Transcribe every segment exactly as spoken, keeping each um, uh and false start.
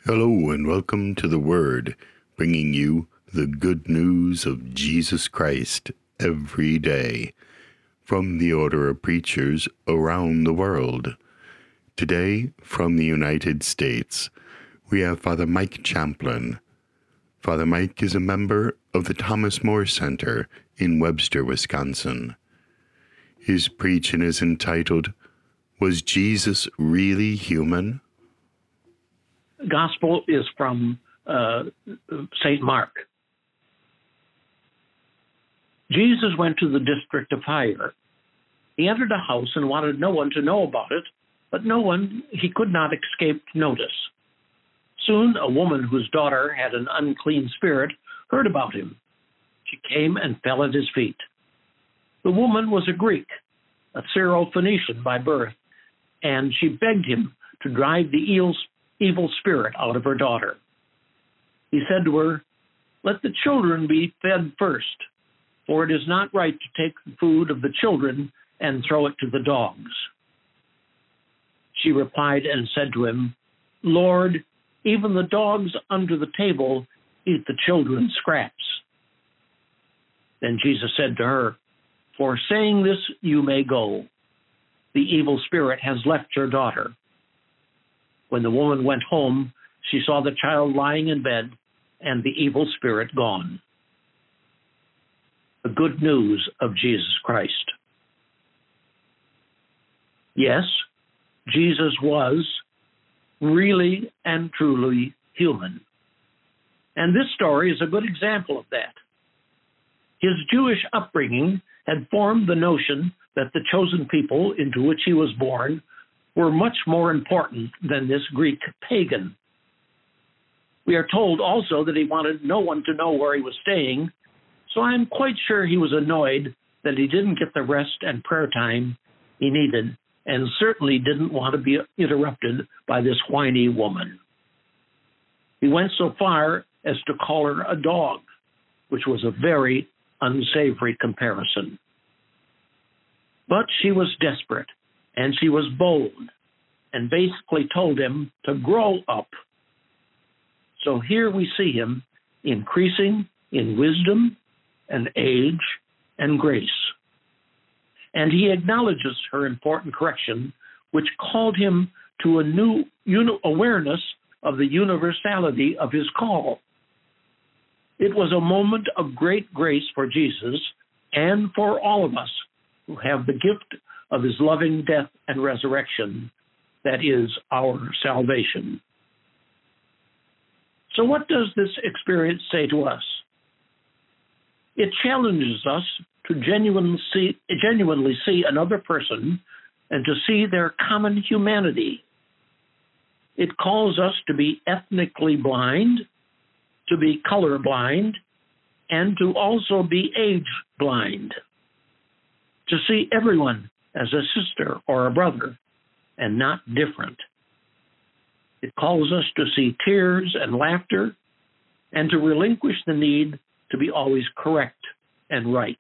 Hello and welcome to The Word, bringing you the good news of Jesus Christ every day from the Order of Preachers around the world. Today, from the United States, we have Father Mike Champlin. Father Mike is a member of the Thomas More Center in Webster, Wisconsin. His preaching is entitled, "Was Jesus Really Human?" Gospel is from uh, Saint Mark. Jesus went to the district of Tyre. He entered a house and wanted no one to know about it, but no one he could not escape notice. Soon a woman whose daughter had an unclean spirit heard about him. She came and fell at his feet. The woman was a Greek, a Syro-Phoenician by birth, and she begged him to drive the eels evil spirit out of her daughter. He said to her, "Let the children be fed first, for it is not right to take the food of the children and throw it to the dogs." She replied and said to him, "Lord, even the dogs under the table eat the children's scraps." Then Jesus said to her, "For saying this, you may go. The evil spirit has left your daughter." When the woman went home, she saw the child lying in bed and the evil spirit gone. The good news of Jesus Christ. Yes, Jesus was really and truly human. And this story is a good example of that. His Jewish upbringing had formed the notion that the chosen people into which he was born were much more important than this Greek pagan. We are told also that he wanted no one to know where he was staying, so I'm quite sure he was annoyed that he didn't get the rest and prayer time he needed, and certainly didn't want to be interrupted by this whiny woman. He went so far as to call her a dog, which was a very unsavory comparison. But she was desperate, and she was bold, and basically told him to grow up. So here we see him increasing in wisdom and age and grace. And he acknowledges her important correction, which called him to a new awareness of the universality of his call. It was a moment of great grace for Jesus and for all of us who have the gift of his loving death and resurrection, that is our salvation. So what does this experience say to us? It challenges us to genuinely see, genuinely see another person and to see their common humanity. It calls us to be ethnically blind, to be colorblind, and to also be age blind, to see everyone as a sister or a brother, and not different. It calls us to see tears and laughter, and to relinquish the need to be always correct and right.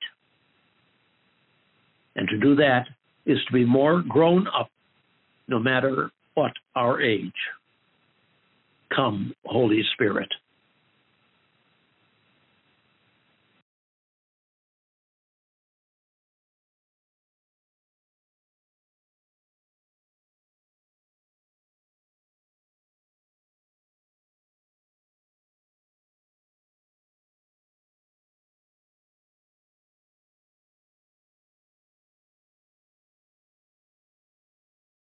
And to do that is to be more grown up, no matter what our age. Come, Holy Spirit.